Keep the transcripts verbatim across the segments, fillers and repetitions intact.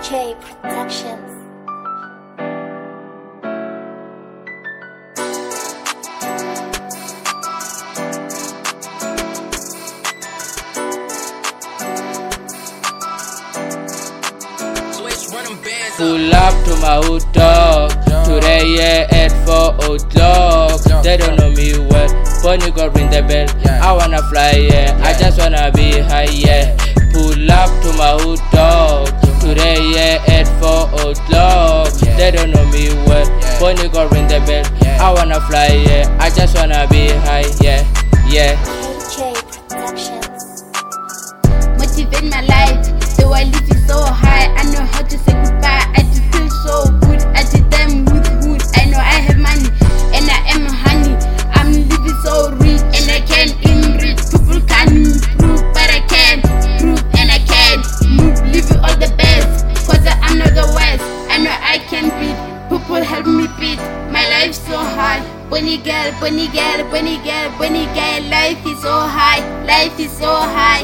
J Productions. Pull up to my hood dog. Today, yeah, at four o'clock. They don't know me well. Bonnie got ring the bell. I wanna fly, yeah. I just wanna be high, yeah. Pull up to my hood dog. Today, yeah, at four o'clock. They don't know me well. Bonnie got ring the bell. I wanna fly, yeah. I just wanna be high, yeah, yeah. J Productions. Motivate my life, so I live it so high. I know how to say goodbye. I just feel so good. I did them with hood. I know I have money and I am honey. I'm living so rich and I can enrich. People can't improve, but I can prove and I can move. Living all the best, cause I'm not the worst. I know I can beat. People help me beat. My life's so hard. Bunny girl, bunny girl, bunny girl, bunny girl. Life is so high. Life is so high.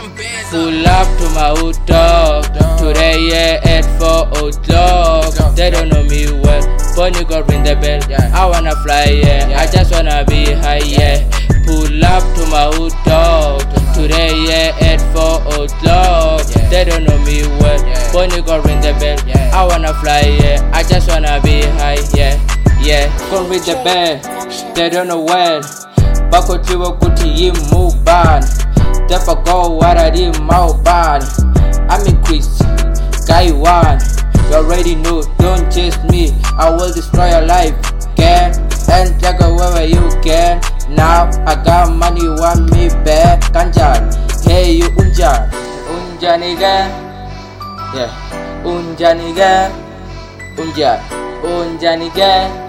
Pull up to my hood dog. Today, yeah, at four o'clock. They don't know me well. Bonnie got ring the bell. I wanna fly, yeah. I just wanna be high, yeah. Pull up to my hood dog. Today, yeah, at four o'clock. They don't know me well. Bonnie got ring the bell. I wanna fly, yeah. I just wanna be high, yeah, yeah. Go ring the bell. They don't know well. Bako tiwa kuti yi muban. Therefore go what I did my bad. I'm in quiz, guy one. You already know, don't chase me. I will destroy your life, can and take wherever you can. Now I got money, you want me back. Kanjan, hey you unjan, unjan nigga, yeah, unjan nigga, unjan, unjan nigga.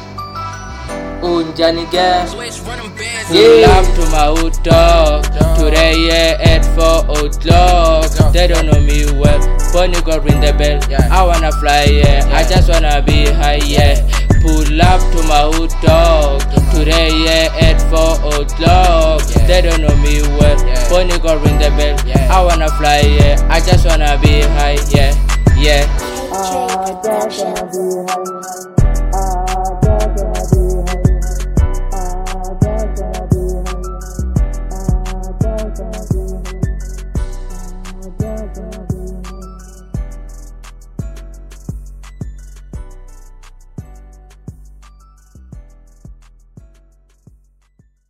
Unjaniga, pull up to my hood dog. Today, yeah, at four o'clock. They don't know me well. Bonnie got ring the bell. I wanna fly, yeah. I just wanna be high, yeah. Pull up to my hood dog. Today, yeah, at four o'clock. They don't know me well. Bonnie got ring the bell. I wanna fly, yeah. I just wanna be high, yeah, yeah. J Productions.